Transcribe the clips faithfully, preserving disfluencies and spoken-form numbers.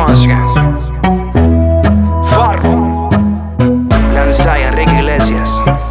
música. Farro, Lanzai, Enrique Iglesias.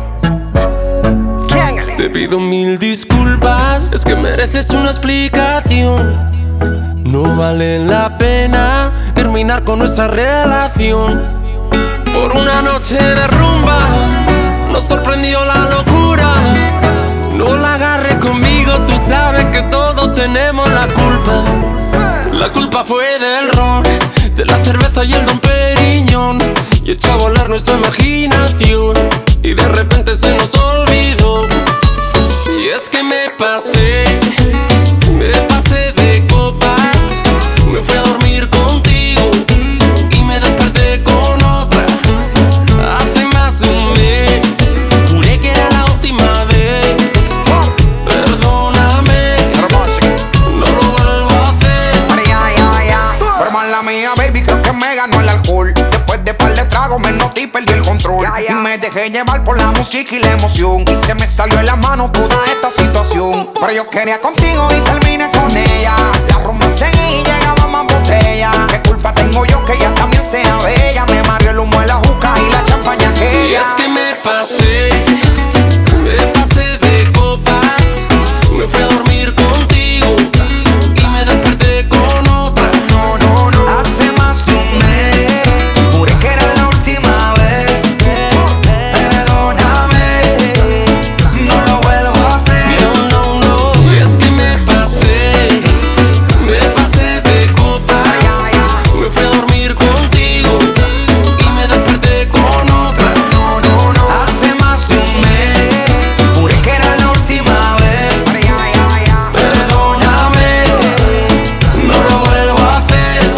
Te pido mil disculpas, es que mereces una explicación. No vale la pena terminar con nuestra relación. Por una noche de rumba nos sorprendió la locura. No la agarres conmigo, tú sabes que todos tenemos la culpa. La culpa fue del ron, de la cerveza y el Dom Periñón. Y echó a volar nuestra imaginación y de repente se nos olvidó. Y es que me pasé, me pasé de copas. Me fui a dormir contigo y me desperté con otra. Hace más de un mes, juré que era la última vez. Perdóname, no lo vuelvo a hacer. Pero mala mía, baby, creo que me ganó el alcohol. Después de par de tragos me noté y perdí el control. Y me dejé llevar por la música y la emoción. Y se me salió de la mano toda esta situación. Pero yo quería contigo y terminé con ella. La rumba seguía y llegaba más botella. ¿Qué culpa tengo yo que ella también sea bella? Me mareó el humo de la juca y la champaña aquella. Y es que me pasé, me pasé de copas. Me fui a dormir contigo y me desperté con otra. No, no, no. Hace más de un mes juré que era la última vez. Perdóname, no lo vuelvo a hacer. No, no, no. Y es que me pasé, me pasé de copas. Me fui a dormir contigo y me desperté con otra. No, no, no. Hace más de un mes juré que era la última vez. Perdóname, no lo vuelvo a hacer.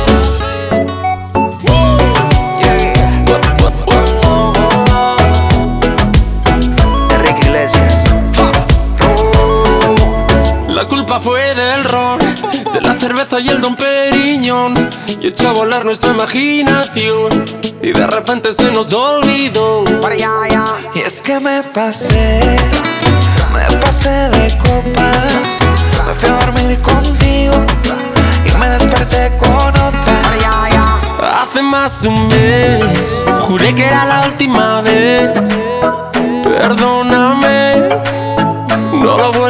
Enrique Iglesias. La culpa fue del ron, de la cerveza y el Dom Periñón. Y echó a volar nuestra imaginación y de repente se nos olvidó. Y es que me pasé, me pasé de copas. Me fui a dormir contigo y me desperté con otra. Hace más de un mes, juré que era la última vez. Perdóname, no lo vuelvo